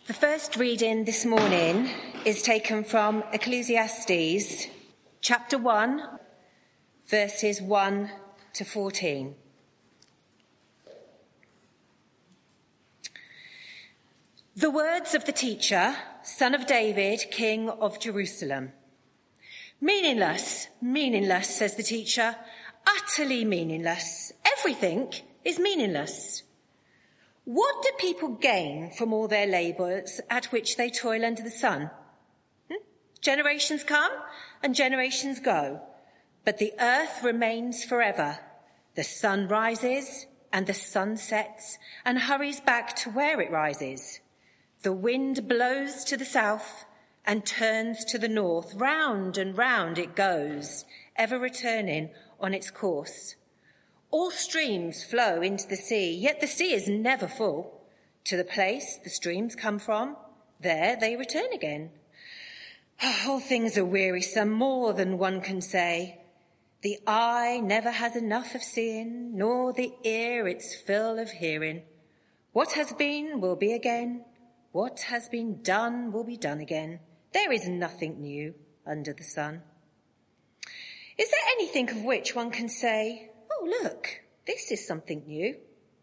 The first reading this morning is taken from Ecclesiastes, chapter 1, verses 1 to 14. The words of the teacher, son of David, king of Jerusalem. Meaningless, meaningless, says the teacher, utterly meaningless. Everything is meaningless. What do people gain from all their labours at which they toil under the sun? Generations come and generations go, but the earth remains forever. The sun rises and the sun sets and hurries back to where it rises. The wind blows to the south and turns to the north. Round and round it goes, ever returning on its course. All streams flow into the sea, yet the sea is never full. To the place the streams come from, there they return again. All things are wearisome, more than one can say. The eye never has enough of seeing, nor the ear its fill of hearing. What has been will be again. What has been done will be done again. There is nothing new under the sun. Is there anything of which one can say, "Oh, look, this is something new"?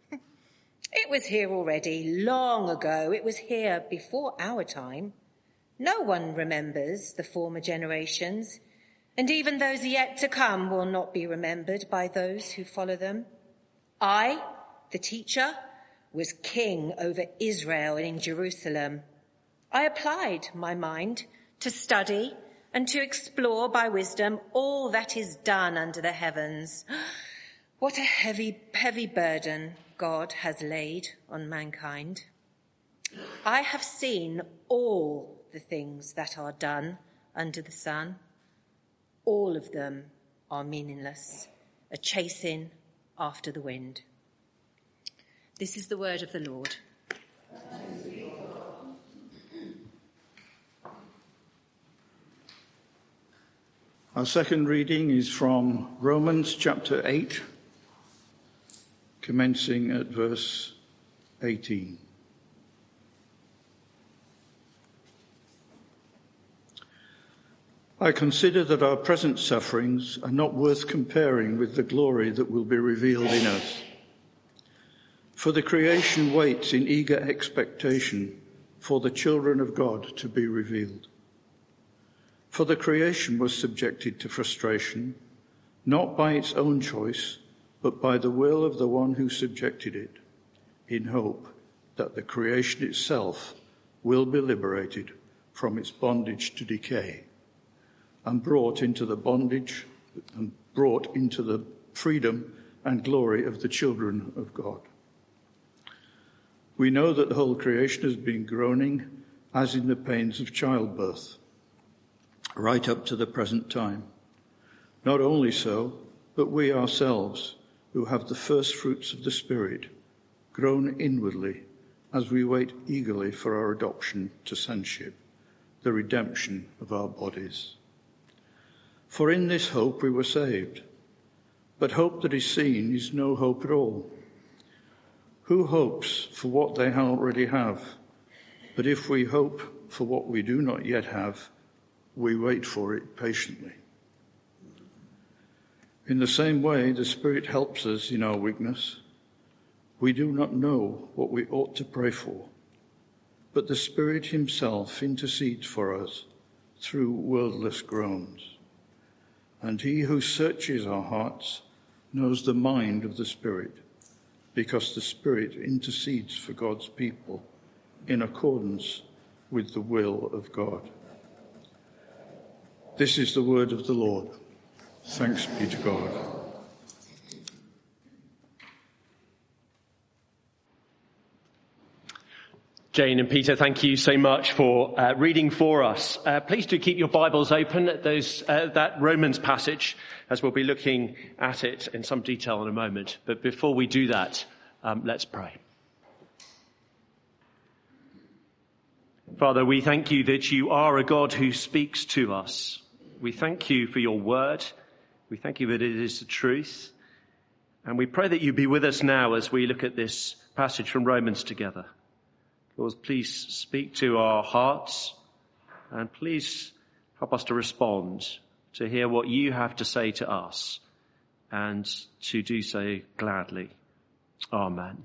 It was here already, long ago. It was here before our time. No one remembers the former generations, and even those yet to come will not be remembered by those who follow them. I, the teacher, was king over Israel and in Jerusalem. I applied my mind to study and to explore by wisdom all that is done under the heavens. What a heavy, heavy burden God has laid on mankind. I have seen all the things that are done under the sun. All of them are meaningless, a chasing after the wind. This is the word of the Lord. Our second reading is from Romans chapter 8, commencing at verse 18. I consider that our present sufferings are not worth comparing with the glory that will be revealed in us. For the creation waits in eager expectation for the children of God to be revealed. For the creation was subjected to frustration, not by its own choice, but by the will of the one who subjected it, in hope that the creation itself will be liberated from its bondage to decay and brought into the freedom and glory of the children of God. We know that the whole creation has been groaning as in the pains of childbirth, right up to the present time. Not only so, but we ourselves, who have the first fruits of the Spirit, groan inwardly as we wait eagerly for our adoption to sonship, the redemption of our bodies. For in this hope we were saved. But hope that is seen is no hope at all. Who hopes for what they already have? But if we hope for what we do not yet have, we wait for it patiently. In the same way, the Spirit helps us in our weakness. We do not know what we ought to pray for, but the Spirit himself intercedes for us through wordless groans. And he who searches our hearts knows the mind of the Spirit, because the Spirit intercedes for God's people in accordance with the will of God. This is the word of the Lord. Thanks be to God. Jane and Peter, thank you so much for reading for us. Please do keep your Bibles open at that Romans passage, as we'll be looking at it in some detail in a moment. But before we do that, let's pray. Father, we thank you that you are a God who speaks to us. We thank you for your word. We thank you that it is the truth. And we pray that you be with us now as we look at this passage from Romans together. Lord, please speak to our hearts and please help us to respond, to hear what you have to say to us and to do so gladly. Amen.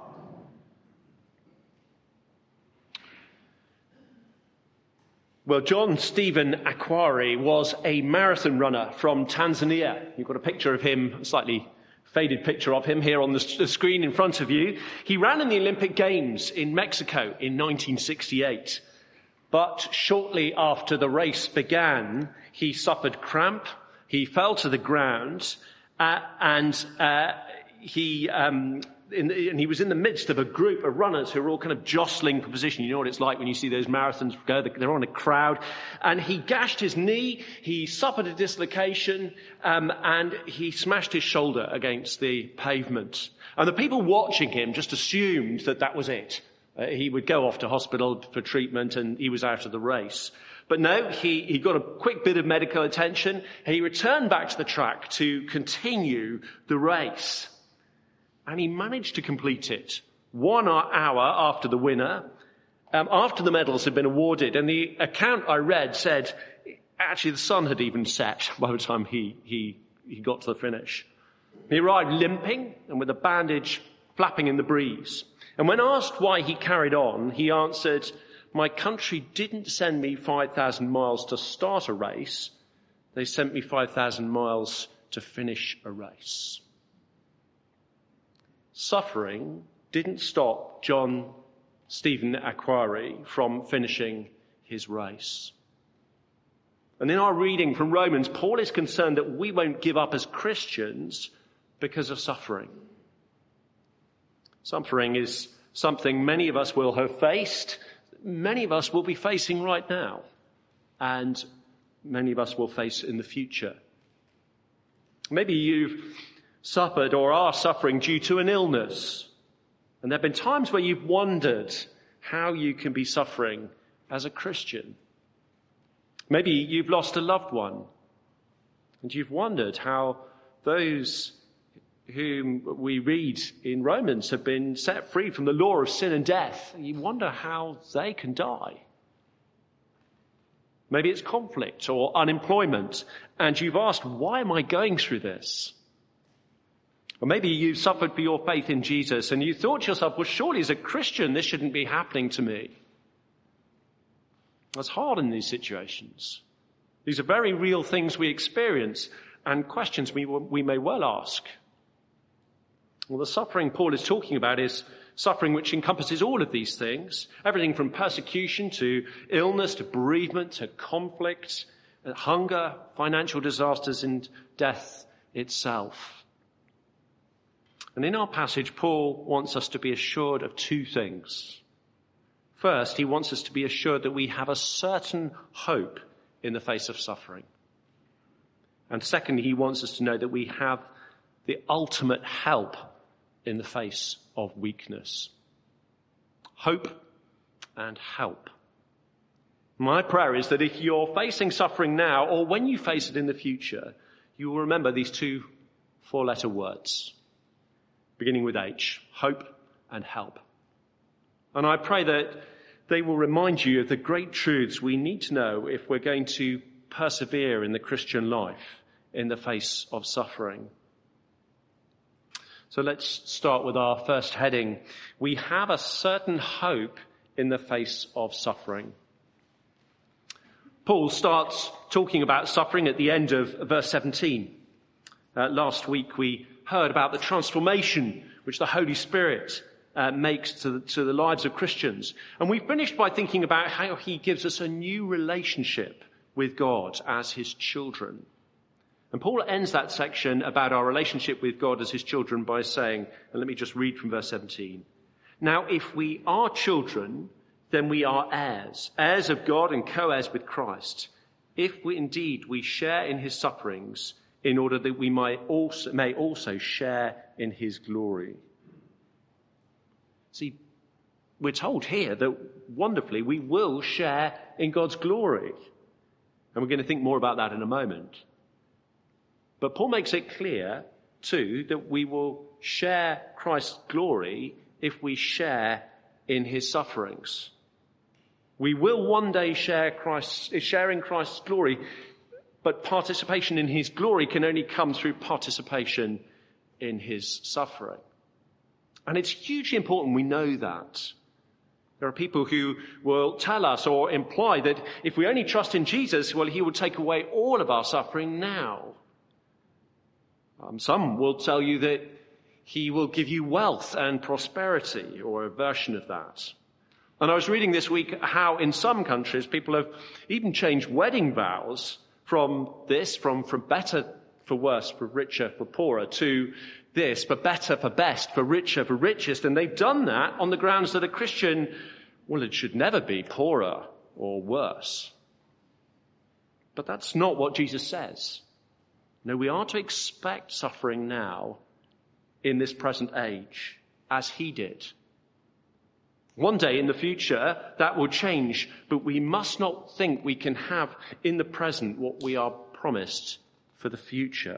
Well, John Stephen Akhwari was a marathon runner from Tanzania. You've got a picture of him, a slightly faded picture of him here on the screen in front of you. He ran in the Olympic Games in Mexico in 1968. But shortly after the race began, he suffered cramp, he fell to the ground, and he was in the midst of a group of runners who were all kind of jostling for position. You know what it's like when you see those marathons go, they're on a crowd. And he gashed his knee, he suffered a dislocation, and he smashed his shoulder against the pavement. And the people watching him just assumed that was it. He would go off to hospital for treatment and he was out of the race. But no, he got a quick bit of medical attention. He returned back to the track to continue the race. And he managed to complete it 1 hour after the winner, after the medals had been awarded. And the account I read said, actually the sun had even set by the time he got to the finish. He arrived limping and with a bandage flapping in the breeze. And when asked why he carried on, he answered, "My country didn't send me 5,000 miles to start a race. They sent me 5,000 miles to finish a race." Suffering didn't stop John Stephen Akhwari from finishing his race. And in our reading from Romans, Paul is concerned that we won't give up as Christians because of suffering. Suffering is something many of us will have faced, many of us will be facing right now, and many of us will face in the future. Maybe you've suffered or are suffering due to an illness, and there have been times where you've wondered how you can be suffering as a Christian. Maybe you've lost a loved one, and you've wondered how those whom we read in Romans have been set free from the law of sin and death. You wonder how they can die. Maybe it's conflict or unemployment, and you've asked, why am I going through this? Or maybe you suffered for your faith in Jesus and you thought to yourself, well, surely as a Christian, this shouldn't be happening to me. That's hard in these situations. These are very real things we experience and questions we may well ask. Well, the suffering Paul is talking about is suffering which encompasses all of these things, everything from persecution to illness to bereavement to conflict, hunger, financial disasters and death itself. And in our passage, Paul wants us to be assured of two things. First, he wants us to be assured that we have a certain hope in the face of suffering. And second, he wants us to know that we have the ultimate help in the face of weakness. Hope and help. My prayer is that if you're facing suffering now, or when you face it in the future, you will remember these two four-letter words, beginning with H, hope and help. And I pray that they will remind you of the great truths we need to know if we're going to persevere in the Christian life in the face of suffering. So let's start with our first heading. We have a certain hope in the face of suffering. Paul starts talking about suffering at the end of verse 17. Last week we heard about the transformation which the Holy Spirit makes to the lives of Christians. And we finished by thinking about how he gives us a new relationship with God as his children. And Paul ends that section about our relationship with God as his children by saying, and let me just read from verse 17. Now, if we are children, then we are heirs, heirs of God and co-heirs with Christ, if we share in his sufferings, in order that we may also share in his glory. See, we're told here that wonderfully we will share in God's glory. And we're going to think more about that in a moment. But Paul makes it clear, too, that we will share Christ's glory if we share in his sufferings. We will one day share in Christ's glory, but participation in his glory can only come through participation in his suffering. And it's hugely important we know that. There are people who will tell us or imply that if we only trust in Jesus, well, he will take away all of our suffering now. Some will tell you that he will give you wealth and prosperity, or a version of that. And I was reading this week how in some countries people have even changed wedding vows from better for worse, for richer, for poorer, to this, for better, for best, for richer, for richest. And they've done that on the grounds that a Christian, well, it should never be poorer or worse. But that's not what Jesus says. No, we are to expect suffering now in this present age, as he did. One day in the future, that will change, but we must not think we can have in the present what we are promised for the future.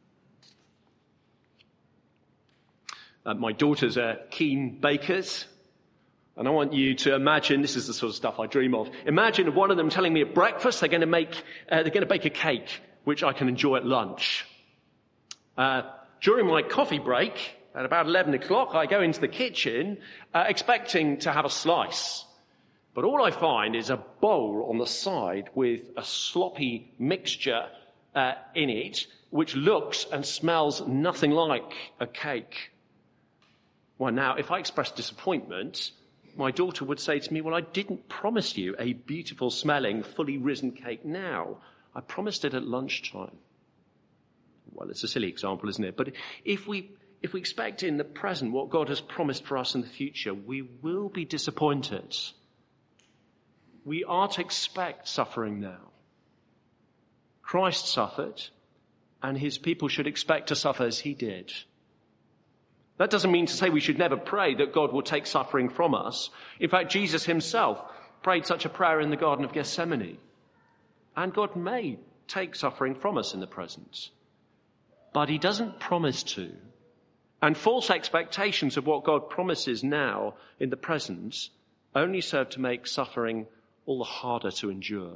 My daughters are keen bakers, and I want you to imagine, this is the sort of stuff I dream of. Imagine one of them telling me at breakfast they're going to bake a cake, which I can enjoy at lunch. During my coffee break, at about 11 o'clock, I go into the kitchen expecting to have a slice. But all I find is a bowl on the side with a sloppy mixture in it, which looks and smells nothing like a cake. Well, now, if I expressed disappointment, my daughter would say to me, well, I didn't promise you a beautiful smelling, fully risen cake now. I promised it at lunchtime. Well, it's a silly example, isn't it? But if we expect in the present what God has promised for us in the future, we will be disappointed. We are to expect suffering now. Christ suffered, and his people should expect to suffer as he did. That doesn't mean to say we should never pray that God will take suffering from us. In fact, Jesus himself prayed such a prayer in the Garden of Gethsemane. And God may take suffering from us in the present. But he doesn't promise to. And false expectations of what God promises now in the present only serve to make suffering all the harder to endure.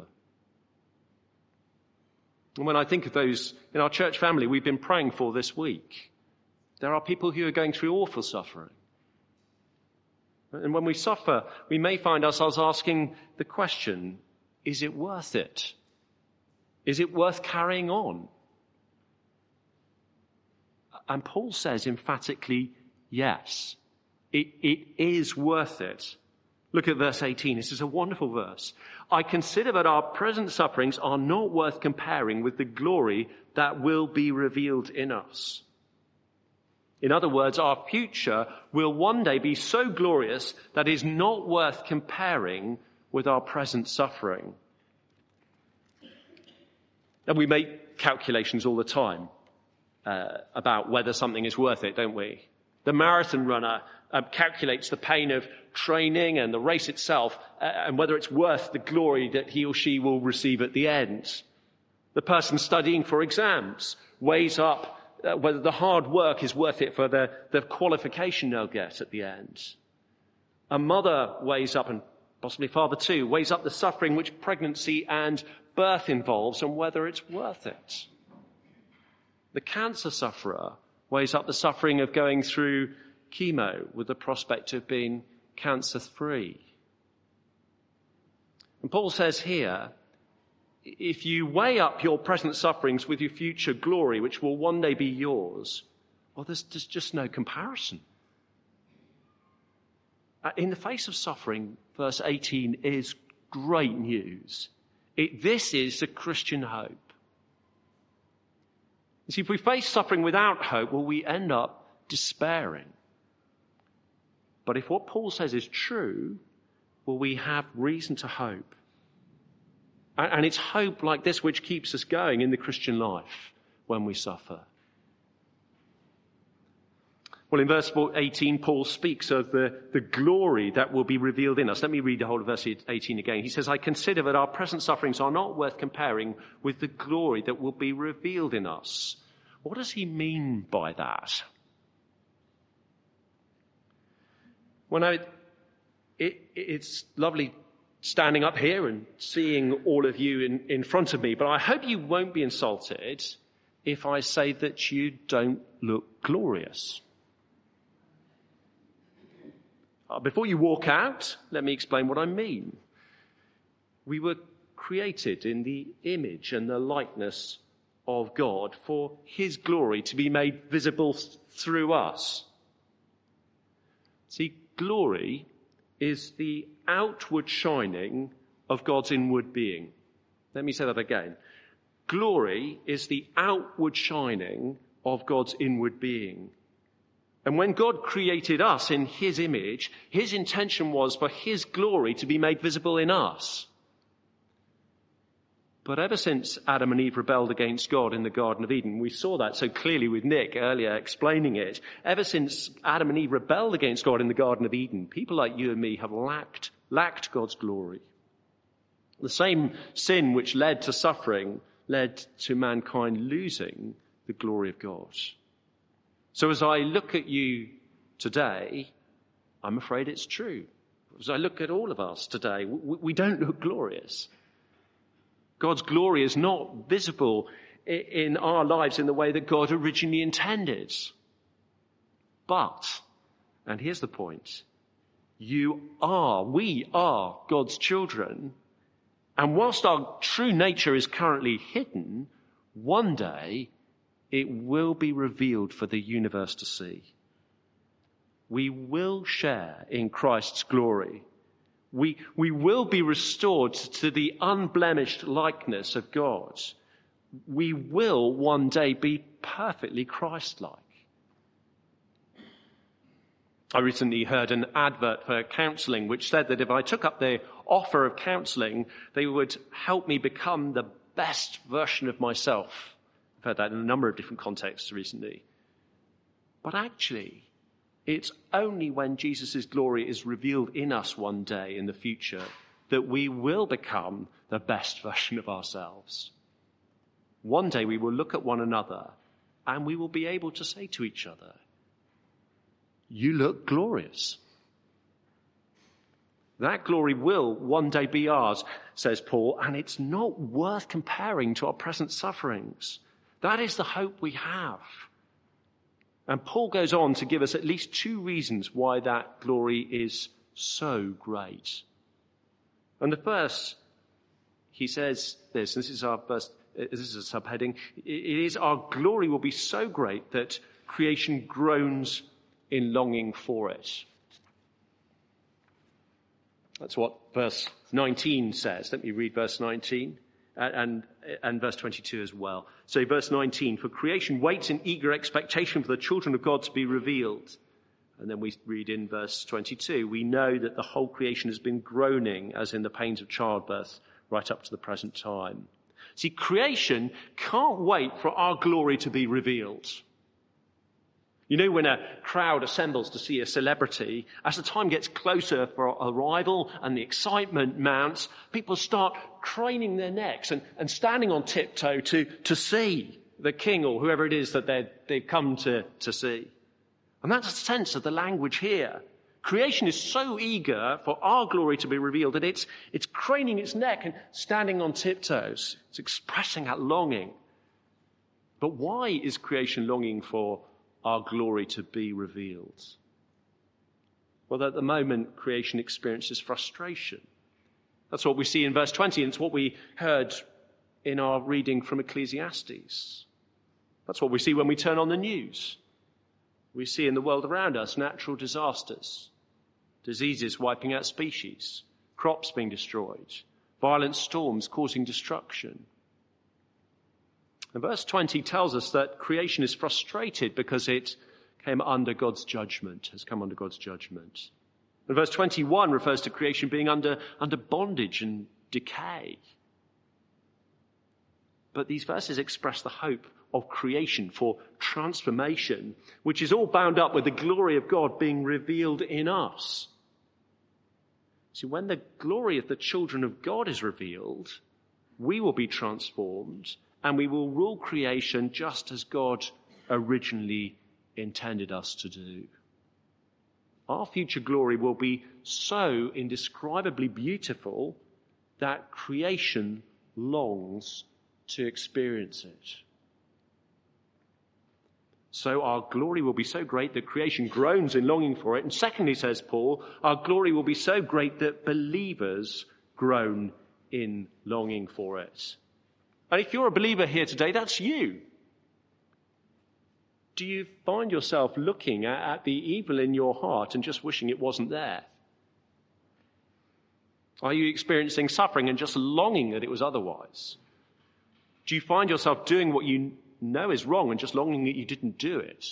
And when I think of those in our church family we've been praying for this week, there are people who are going through awful suffering. And when we suffer, we may find ourselves asking the question, is it worth it? Is it worth carrying on? And Paul says emphatically, yes, it is worth it. Look at verse 18. This is a wonderful verse. I consider that our present sufferings are not worth comparing with the glory that will be revealed in us. In other words, our future will one day be so glorious that it is not worth comparing with our present suffering. And we make calculations all the time about whether something is worth it, don't we? The marathon runner calculates the pain of training and the race itself and whether it's worth the glory that he or she will receive at the end. The person studying for exams weighs up whether the hard work is worth it for the qualification they'll get at the end. A mother weighs up, and possibly father too, weighs up the suffering which pregnancy and birth involves and whether it's worth it. The cancer sufferer weighs up the suffering of going through chemo with the prospect of being cancer-free. And Paul says here, if you weigh up your present sufferings with your future glory, which will one day be yours, well, there's just no comparison. In the face of suffering, verse 18 is great news. This is the Christian hope. You see, if we face suffering without hope, well, we end up despairing. But if what Paul says is true, well, we have reason to hope. And it's hope like this which keeps us going in the Christian life when we suffer. Well, in verse 18, Paul speaks of the glory that will be revealed in us. Let me read the whole of verse 18 again. He says, I consider that our present sufferings are not worth comparing with the glory that will be revealed in us. What does he mean by that? Well, now, It's lovely standing up here and seeing all of you in front of me, but I hope you won't be insulted if I say that you don't look glorious. Before you walk out, let me explain what I mean. We were created in the image and the likeness of God for his glory to be made visible through us. See, glory is the outward shining of God's inward being. Let me say that again. Glory is the outward shining of God's inward being. And when God created us in his image, his intention was for his glory to be made visible in us. But ever since Adam and Eve rebelled against God in the Garden of Eden, we saw that so clearly with Nick earlier explaining it. Ever since Adam and Eve rebelled against God in the Garden of Eden, people like you and me have lacked God's glory. The same sin which led to suffering led to mankind losing the glory of God. So as I look at you today, I'm afraid it's true. As I look at all of us today, we don't look glorious. God's glory is not visible in our lives in the way that God originally intended. But, and here's the point, we are God's children. And whilst our true nature is currently hidden, one day it will be revealed for the universe to see. We will share in Christ's glory. We will be restored to the unblemished likeness of God. We will one day be perfectly Christ-like. I recently heard an advert for counselling which said that if I took up the offer of counselling, they would help me become the best version of myself. I've heard that in a number of different contexts recently. But actually, it's only when Jesus' glory is revealed in us one day in the future that we will become the best version of ourselves. One day we will look at one another and we will be able to say to each other, "You look glorious." That glory will one day be ours, says Paul, and it's not worth comparing to our present sufferings. That is the hope we have. And Paul goes on to give us at least two reasons why that glory is so great. And the first, he says this is a subheading, it is our glory will be so great that creation groans in longing for it. That's what verse 19 says. Let me read verse 19. And verse 22 as well. So verse 19, for creation waits in eager expectation for the children of God to be revealed. And then we read in verse 22, we know that the whole creation has been groaning as in the pains of childbirth right up to the present time. See, creation can't wait for our glory to be revealed. You know, when a crowd assembles to see a celebrity, as the time gets closer for arrival and the excitement mounts, people start craning their necks and standing on tiptoe to see the king or whoever it is that they've come to see. And that's a sense of the language here. Creation is so eager for our glory to be revealed that it's craning its neck and standing on tiptoes. It's expressing that longing. But why is creation longing for our glory to be revealed? Well, at the moment, creation experiences frustration. That's what we see in verse 20, and it's what we heard in our reading from Ecclesiastes. That's what we see when we turn on the news. We see in the world around us natural disasters, diseases wiping out species, crops being destroyed, violent storms causing destruction. And verse 20 tells us that creation is frustrated because it came under God's judgment, has come under God's judgment. And verse 21 refers to creation being under bondage and decay. But these verses express the hope of creation for transformation, which is all bound up with the glory of God being revealed in us. See, when the glory of the children of God is revealed, we will be transformed and we will rule creation just as God originally intended us to do. Our future glory will be so indescribably beautiful that creation longs to experience it. So our glory will be so great that creation groans in longing for it. And secondly, says Paul, our glory will be so great that believers groan in longing for it. And if you're a believer here today, that's you. Do you find yourself looking at the evil in your heart and just wishing it wasn't there? Are you experiencing suffering and just longing that it was otherwise? Do you find yourself doing what you know is wrong and just longing that you didn't do it?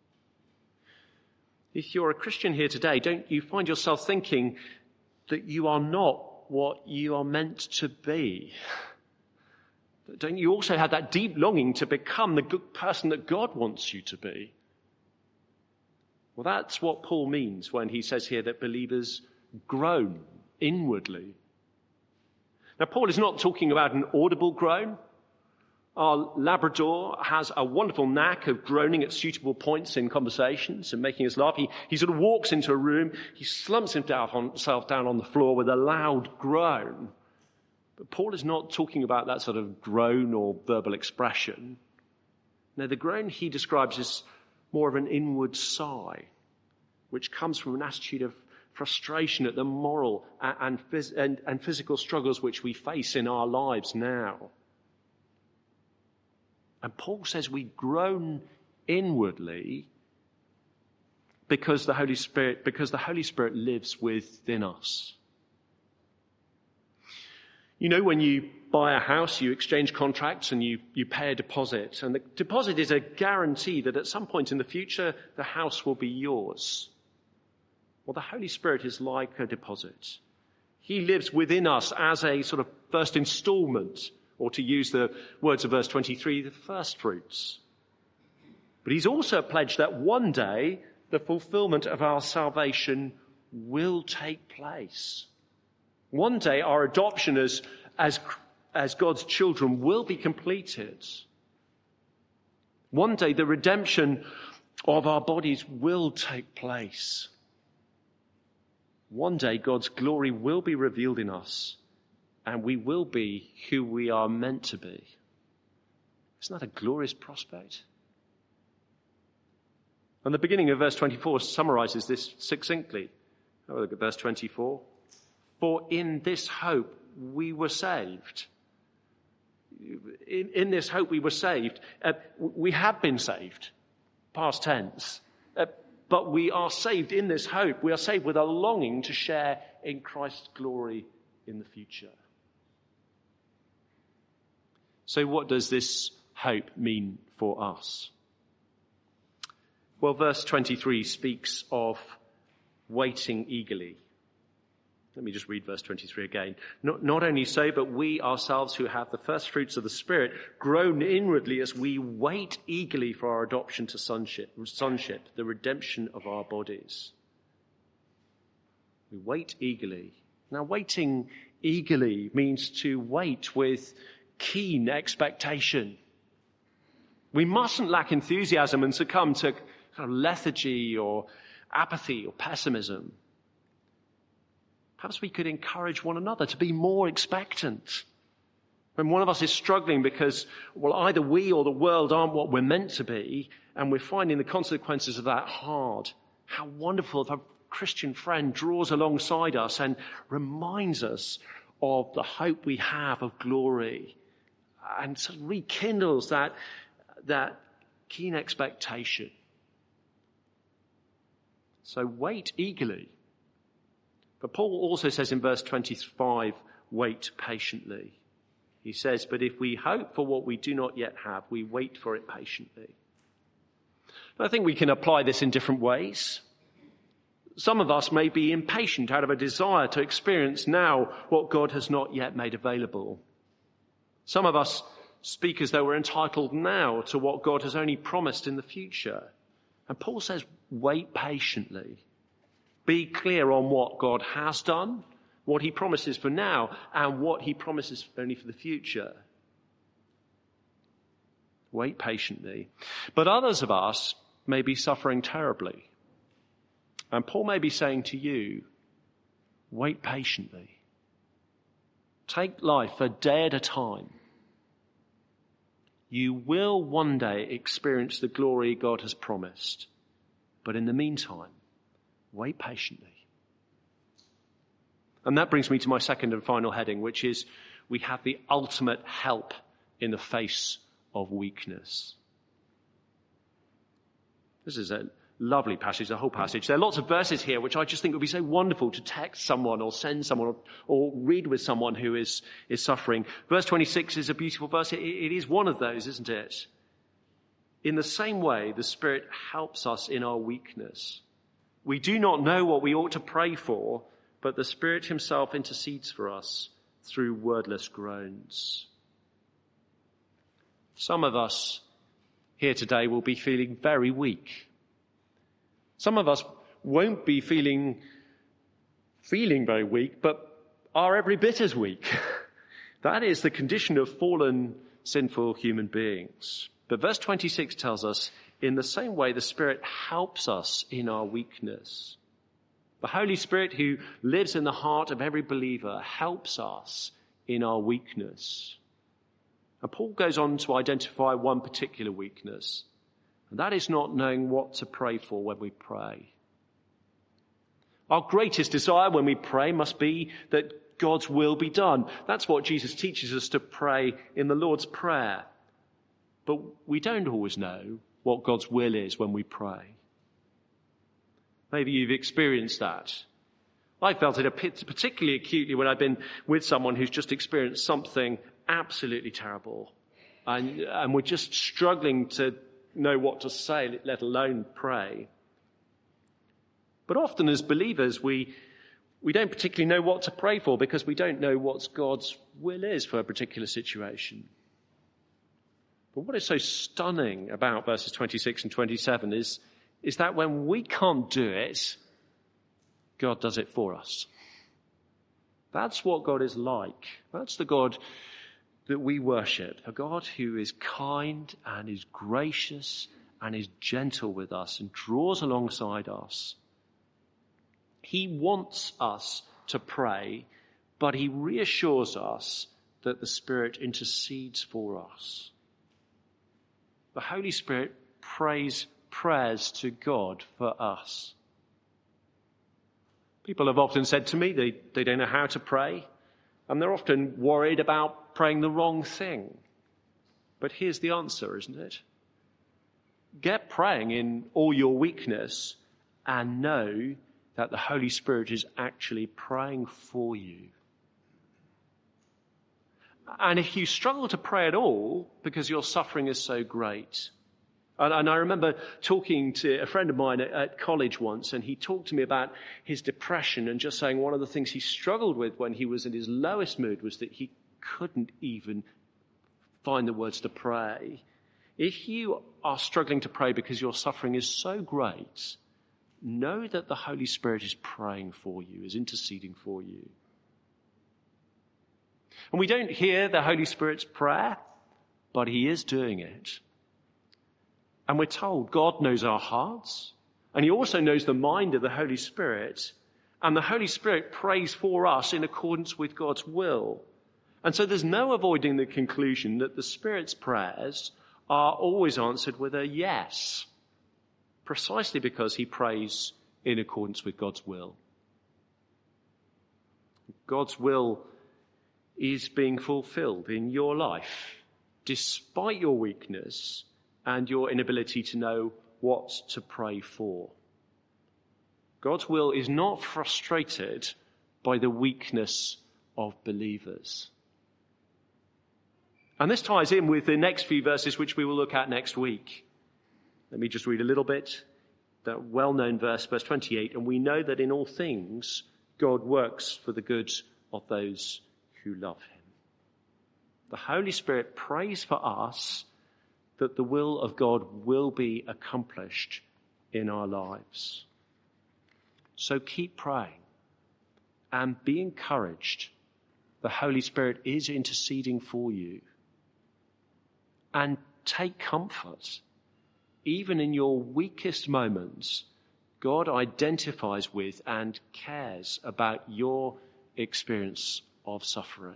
If you're a Christian here today, don't you find yourself thinking that you are not what you are meant to be? Don't you also have that deep longing to become the good person that God wants you to be? Well, that's what Paul means when he says here that believers groan inwardly. Now, Paul is not talking about an audible groan. Our Labrador has a wonderful knack of groaning at suitable points in conversations and making us laugh. He sort of walks into a room, he slumps himself down on the floor with a loud groan. But Paul is not talking about that sort of groan or verbal expression. No, the groan he describes is more of an inward sigh, which comes from an attitude of frustration at the moral and physical struggles which we face in our lives now. And Paul says we groan inwardly because the Holy Spirit lives within us. You know, when you buy a house, you exchange contracts and you pay a deposit. And the deposit is a guarantee that at some point in the future, the house will be yours. Well, the Holy Spirit is like a deposit. He lives within us as a sort of first installment, or to use the words of verse 23, the first fruits. But he's also pledged that one day the fulfillment of our salvation will take place. One day our adoption as God's children will be completed. One day the redemption of our bodies will take place. One day God's glory will be revealed in us, and we will be who we are meant to be. Isn't that a glorious prospect? And the beginning of verse 24 summarizes this succinctly. Have a look at verse 24. For in this hope we were saved. In this hope we were saved. We have been saved. Past tense. But we are saved in this hope. We are saved with a longing to share in Christ's glory in the future. So what does this hope mean for us? Well, verse 23 speaks of waiting eagerly. Let me just read verse 23 again. Not only so, but we ourselves who have the first fruits of the Spirit groan inwardly as we wait eagerly for our adoption to sonship, the redemption of our bodies. We wait eagerly. Now, waiting eagerly means to wait with keen expectation. We mustn't lack enthusiasm and succumb to kind of lethargy or apathy or pessimism. Perhaps we could encourage one another to be more expectant. When one of us is struggling because, well, either we or the world aren't what we're meant to be, and we're finding the consequences of that hard, how wonderful if a Christian friend draws alongside us and reminds us of the hope we have of glory and sort of rekindles that keen expectation. So wait eagerly. But Paul also says in verse 25, wait patiently. He says, but if we hope for what we do not yet have, we wait for it patiently. I think we can apply this in different ways. Some of us may be impatient out of a desire to experience now what God has not yet made available. Some of us speak as though we're entitled now to what God has only promised in the future. And Paul says, wait patiently. Be clear on what God has done, what he promises for now, and what he promises only for the future. Wait patiently. But others of us may be suffering terribly. And Paul may be saying to you, wait patiently. Take life a day at a time. You will one day experience the glory God has promised. But in the meantime, wait patiently. And that brings me to my second and final heading, which is we have the ultimate help in the face of weakness. This is a lovely passage, the whole passage. There are lots of verses here which I just think would be so wonderful to text someone or send someone or read with someone who is suffering. Verse 26 is a beautiful verse. It is one of those, isn't it? In the same way, the Spirit helps us in our weakness. We do not know what we ought to pray for, but the Spirit himself intercedes for us through wordless groans. Some of us here today will be feeling very weak. Some of us won't be feeling very weak, but are every bit as weak. That is the condition of fallen, sinful human beings. But verse 26 tells us, in the same way, the Spirit helps us in our weakness. The Holy Spirit who lives in the heart of every believer helps us in our weakness. And Paul goes on to identify one particular weakness, and that is not knowing what to pray for when we pray. Our greatest desire when we pray must be that God's will be done. That's what Jesus teaches us to pray in the Lord's Prayer. But we don't always know what God's will is when we pray. Maybe you've experienced that. I felt it particularly acutely when I've been with someone who's just experienced something absolutely terrible. And we're just struggling to know what to say, let alone pray. But often as believers, we don't particularly know what to pray for because we don't know what God's will is for a particular situation. But what is so stunning about verses 26 and 27 is that when we can't do it, God does it for us. That's what God is like. That's the God that we worship, a God who is kind and is gracious and is gentle with us and draws alongside us. He wants us to pray, but he reassures us that the Spirit intercedes for us. The Holy Spirit prays prayers to God for us. People have often said to me they don't know how to pray, and they're often worried about praying the wrong thing. But here's the answer, isn't it? Get praying in all your weakness and know that the Holy Spirit is actually praying for you. And if you struggle to pray at all because your suffering is so great, and I remember talking to a friend of mine at college once, and he talked to me about his depression and just saying one of the things he struggled with when he was in his lowest mood was that he couldn't even find the words to pray. If you are struggling to pray because your suffering is so great, know that the Holy Spirit is praying for you, is interceding for you. And we don't hear the Holy Spirit's prayer, but he is doing it. And we're told God knows our hearts, and he also knows the mind of the Holy Spirit, and the Holy Spirit prays for us in accordance with God's will. And so there's no avoiding the conclusion that the Spirit's prayers are always answered with a yes, precisely because he prays in accordance with God's will. God's will is being fulfilled in your life, despite your weakness and your inability to know what to pray for. God's will is not frustrated by the weakness of believers. And this ties in with the next few verses which we will look at next week. Let me just read a little bit. That well-known verse 28, and we know that in all things God works for the good of those who love him. The Holy Spirit prays for us that the will of God will be accomplished in our lives. So keep praying and be encouraged. The Holy Spirit is interceding for you. And take comfort. Even in your weakest moments, God identifies with and cares about your experience of suffering.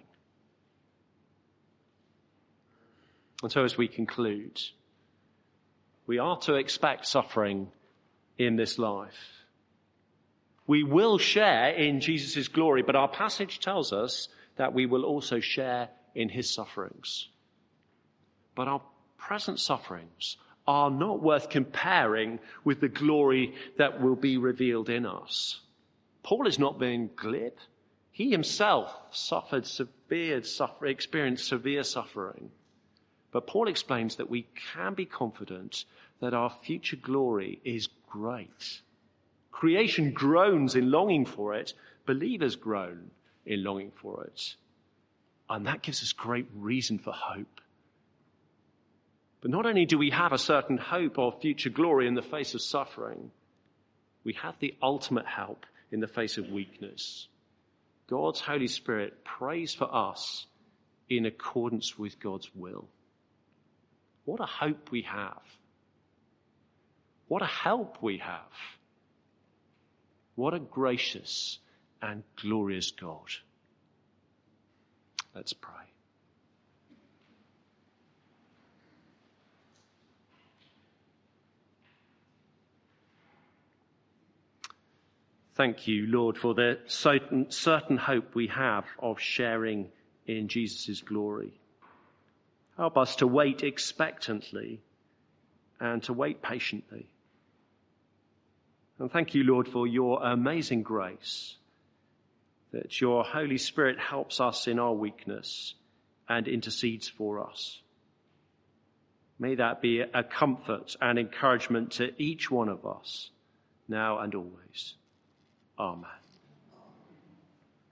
And so as we conclude, we are to expect suffering in this life. We will share in Jesus' glory, but our passage tells us that we will also share in his sufferings. But our present sufferings are not worth comparing with the glory that will be revealed in us. Paul is not being glib. He himself experienced severe suffering. But Paul explains that we can be confident that our future glory is great. Creation groans in longing for it. Believers groan in longing for it. And that gives us great reason for hope. But not only do we have a certain hope of future glory in the face of suffering, we have the ultimate help in the face of weakness. God's Holy Spirit prays for us in accordance with God's will. What a hope we have. What a help we have. What a gracious and glorious God. Let's pray. Thank you, Lord, for the certain hope we have of sharing in Jesus' glory. Help us to wait expectantly and to wait patiently. And thank you, Lord, for your amazing grace, that your Holy Spirit helps us in our weakness and intercedes for us. May that be a comfort and encouragement to each one of us, now and always. Amen.